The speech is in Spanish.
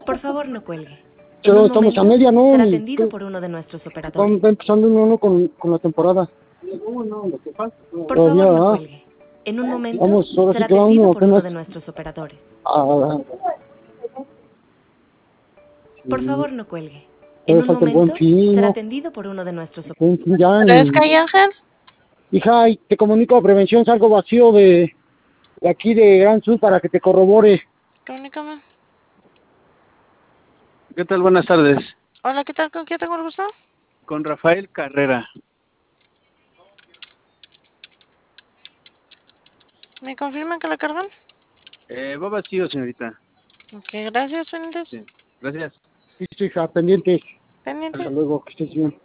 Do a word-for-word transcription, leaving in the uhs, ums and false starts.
Por favor, no cuelgue. Pero En un estamos momento a media, ¿no? será Ni- atendido por uno de nuestros Va operadores. va empezando uno con, con la temporada. Por Todavía, favor, no ¿ah? cuelgue. En un momento Vamos, ahora sí será que va atendido uno por uno apenas de nuestros operadores. a... Por Sí, favor, no cuelgue. En todavía un falta el buen momento fin, será ¿no? atendido por uno de nuestros operadores. Buen fin ya ¿Pero es en... calle Ángel? Hija, y te comunico a prevención, salgo vacío de, de aquí de Gran Sur para que te corrobore. Comunícame. ¿Qué tal? Buenas tardes. Hola, ¿qué tal? ¿Con quién tengo el gusto? Con Rafael Carrera. ¿Me confirman que la cargan? Eh, va vacío, señorita. Ok, gracias, pendientes. Sí. Gracias. Listo, hija, pendiente. Pendientes. Hasta luego, que estés bien.